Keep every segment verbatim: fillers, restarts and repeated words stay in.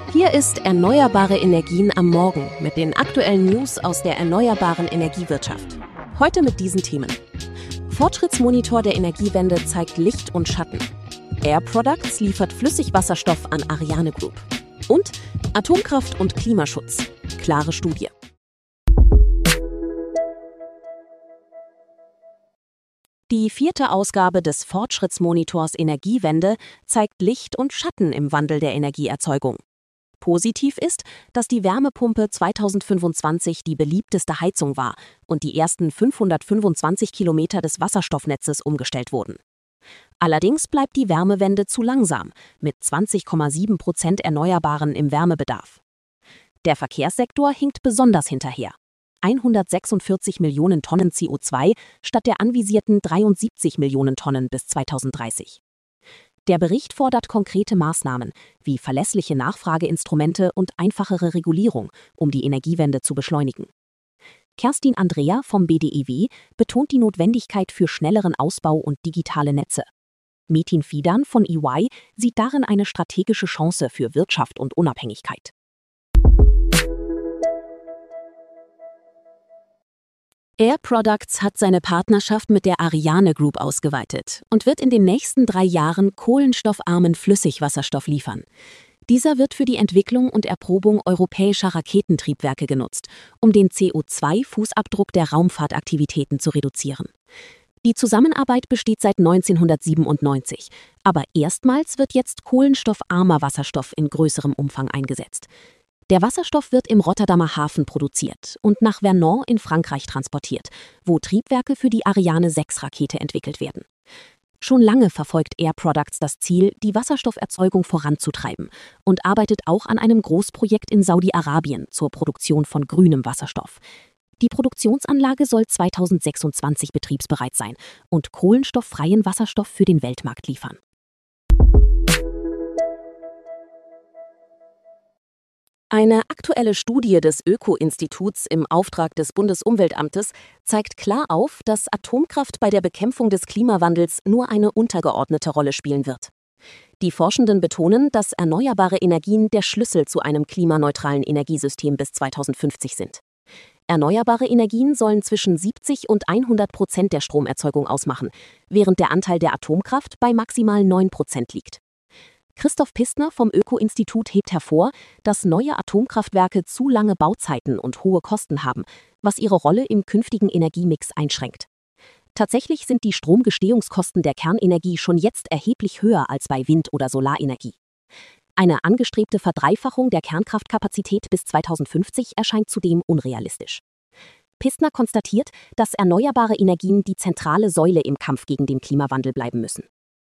Hier ist Erneuerbare Energien am Morgen mit den aktuellen News aus der erneuerbaren Energiewirtschaft. Heute mit diesen Themen. Fortschrittsmonitor der Energiewende zeigt Licht und Schatten. Air Products liefert Flüssigwasserstoff an Ariane Group. Und Atomkraft und Klimaschutz. Klare Studie. Die vierte Ausgabe des Fortschrittsmonitors Energiewende zeigt Licht und Schatten im Wandel der Energieerzeugung. Positiv ist, dass die Wärmepumpe zweitausendfünfundzwanzig die beliebteste Heizung war und die ersten fünfhundertfünfundzwanzig Kilometer des Wasserstoffnetzes umgestellt wurden. Allerdings bleibt die Wärmewende zu langsam, mit zwanzig Komma sieben Prozent Erneuerbaren im Wärmebedarf. Der Verkehrssektor hinkt besonders hinterher. hundertsechsundvierzig Millionen Tonnen C O zwei statt der anvisierten dreiundsiebzig Millionen Tonnen bis zweitausenddreißig. Der Bericht fordert konkrete Maßnahmen wie verlässliche Nachfrageinstrumente und einfachere Regulierung, um die Energiewende zu beschleunigen. Kerstin Andrea vom B D E W betont die Notwendigkeit für schnelleren Ausbau und digitale Netze. Metin Fidan von E Y sieht darin eine strategische Chance für Wirtschaft und Unabhängigkeit. Air Products hat seine Partnerschaft mit der Ariane Group ausgeweitet und wird in den nächsten drei Jahren kohlenstoffarmen Flüssigwasserstoff liefern. Dieser wird für die Entwicklung und Erprobung europäischer Raketentriebwerke genutzt, um den C O zwei Fußabdruck der Raumfahrtaktivitäten zu reduzieren. Die Zusammenarbeit besteht seit neunzehnhundertsiebenundneunzig, aber erstmals wird jetzt kohlenstoffarmer Wasserstoff in größerem Umfang eingesetzt. Der Wasserstoff wird im Rotterdamer Hafen produziert und nach Vernon in Frankreich transportiert, wo Triebwerke für die Ariane sechs Rakete entwickelt werden. Schon lange verfolgt Air Products das Ziel, die Wasserstofferzeugung voranzutreiben und arbeitet auch an einem Großprojekt in Saudi-Arabien zur Produktion von grünem Wasserstoff. Die Produktionsanlage soll zweitausendsechsundzwanzig betriebsbereit sein und kohlenstofffreien Wasserstoff für den Weltmarkt liefern. Eine aktuelle Studie des Öko-Instituts im Auftrag des Bundesumweltamtes zeigt klar auf, dass Atomkraft bei der Bekämpfung des Klimawandels nur eine untergeordnete Rolle spielen wird. Die Forschenden betonen, dass erneuerbare Energien der Schlüssel zu einem klimaneutralen Energiesystem bis zweitausendfünfzig sind. Erneuerbare Energien sollen zwischen siebzig und hundert Prozent der Stromerzeugung ausmachen, während der Anteil der Atomkraft bei maximal neun Prozent liegt. Christoph Pistner vom Öko-Institut hebt hervor, dass neue Atomkraftwerke zu lange Bauzeiten und hohe Kosten haben, was ihre Rolle im künftigen Energiemix einschränkt. Tatsächlich sind die Stromgestehungskosten der Kernenergie schon jetzt erheblich höher als bei Wind- oder Solarenergie. Eine angestrebte Verdreifachung der Kernkraftkapazität bis zweitausendfünfzig erscheint zudem unrealistisch. Pistner konstatiert, dass erneuerbare Energien die zentrale Säule im Kampf gegen den Klimawandel bleiben müssen.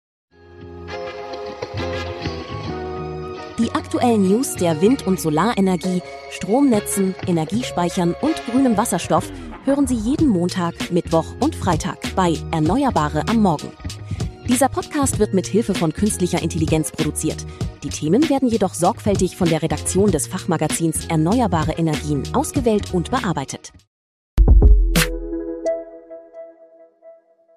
Die aktuellen News der Wind- und Solarenergie, Stromnetzen, Energiespeichern und grünem Wasserstoff hören Sie jeden Montag, Mittwoch und Freitag bei Erneuerbare am Morgen. Dieser Podcast wird mit Hilfe von künstlicher Intelligenz produziert. Die Themen werden jedoch sorgfältig von der Redaktion des Fachmagazins Erneuerbare Energien ausgewählt und bearbeitet.